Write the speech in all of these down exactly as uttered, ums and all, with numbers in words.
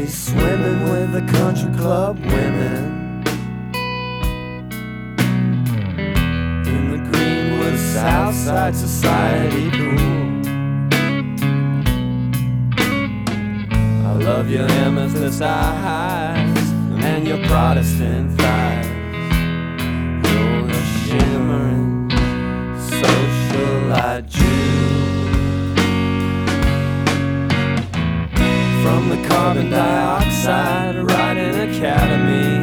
be swimming with the country club women in the Greenwood Southside Society pool. I love your amethyst eyes and your Protestant thighs. You're a shimmering socialite Jew. From the carbon dioxide writing academy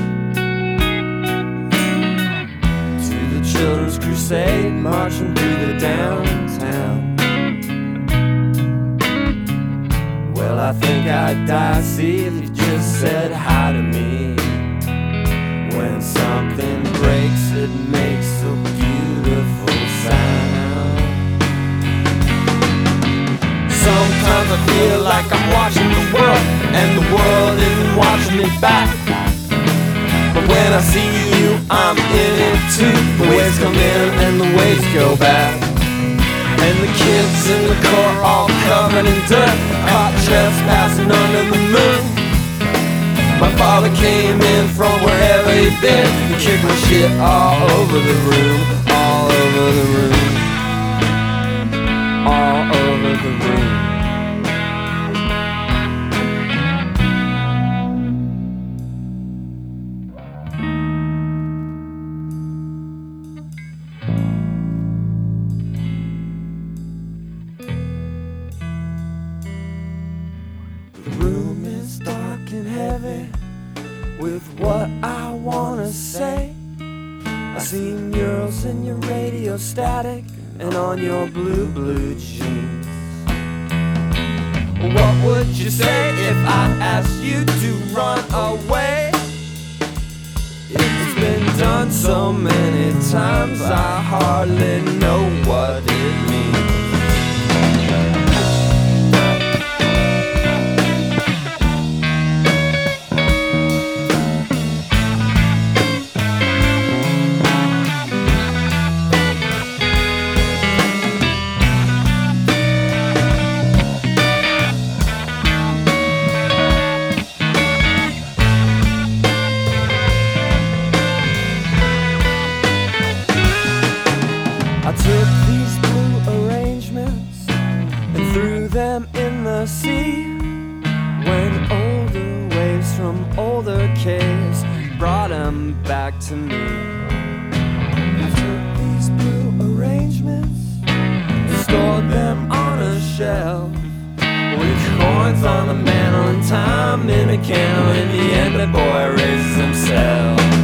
to the children's crusade marching through the downtown. Well, I think I'd die, see, if you just said hi to me. When something breaks, it makes a beautiful sound. Sometimes I feel like I'm watching the world, and the world isn't watching me back. But when I see you, I'm in it too. The waves come in and the waves go back. And the kids in the court all covered in dirt, caught trespassing under the moon. My father came in from wherever he'd been and kicked my shit all over the room, all over the room, all over the room. The room is dark and heavy with what I wanna say. I see murals in your radio static and on your blue, blue jeans. What would you say if I asked you to run away? It's been done so many times I hardly know what it means. I took these blue arrangements and threw them in the sea when older waves from older caves brought them back to me. I took these blue arrangements and stored them on a shelf with coins on the mantle and time in a candle. In the end, the boy raises himself.